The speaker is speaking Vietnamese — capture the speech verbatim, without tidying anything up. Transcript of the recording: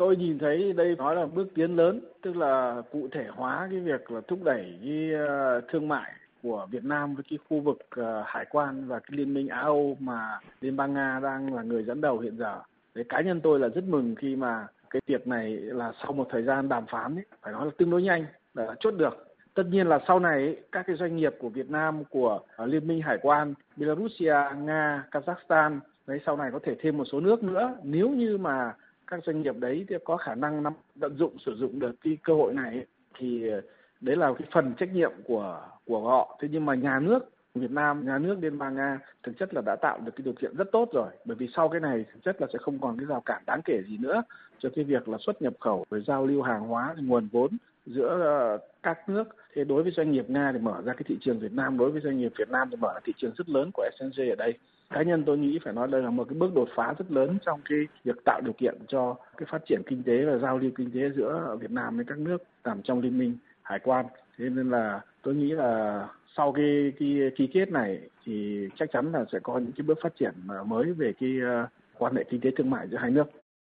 Tôi nhìn thấy đây nói là bước tiến lớn, tức là cụ thể hóa cái việc là thúc đẩy cái uh, thương mại của Việt Nam với cái khu vực uh, hải quan và cái liên minh Á Âu mà Liên bang Nga đang là người dẫn đầu hiện giờ. Đấy, cá nhân tôi là rất mừng khi mà cái việc này là sau một thời gian đàm phán ấy, phải nói là tương đối nhanh đã chốt được. Tất nhiên là sau này ấy, các cái doanh nghiệp của Việt Nam, của uh, Liên minh Hải quan Belarusia, Nga, Kazakhstan, đấy sau này có thể thêm một số nước nữa, nếu như mà các doanh nghiệp đấy thì có khả năng nắm tận dụng sử dụng được cái cơ hội này ấy, thì đấy là cái phần trách nhiệm của của họ. Thế nhưng mà nhà nước Việt Nam, nhà nước Liên bang Nga thực chất là đã tạo được cái điều kiện rất tốt rồi, bởi vì sau cái này thực chất là sẽ không còn cái rào cản đáng kể gì nữa cho cái việc là xuất nhập khẩu, rồi giao lưu hàng hóa, nguồn vốn giữa các nước. Thế đối với doanh nghiệp Nga thì mở ra cái thị trường Việt Nam, đối với doanh nghiệp Việt Nam thì mở ra thị trường rất lớn của ét en giê ở đây. Cá nhân tôi nghĩ phải nói đây là một cái bước đột phá rất lớn trong cái việc tạo điều kiện cho cái phát triển kinh tế và giao lưu kinh tế giữa Việt Nam với các nước nằm trong liên minh hải quan. Thế nên là tôi nghĩ là sau cái cái ký kết này thì chắc chắn là sẽ có những cái bước phát triển mới về cái quan hệ kinh tế thương mại giữa hai nước.